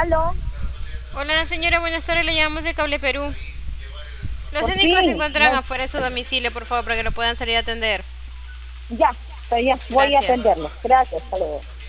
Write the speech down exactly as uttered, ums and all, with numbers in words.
Aló, Hola señora, buenas tardes, le llamamos de Cable Perú. Los por técnicos se fin. encuentran No, afuera de su domicilio, por favor, para que lo puedan salir a atender. ya, está ya, voy a Gracias. atenderlo. Gracias, hasta luego.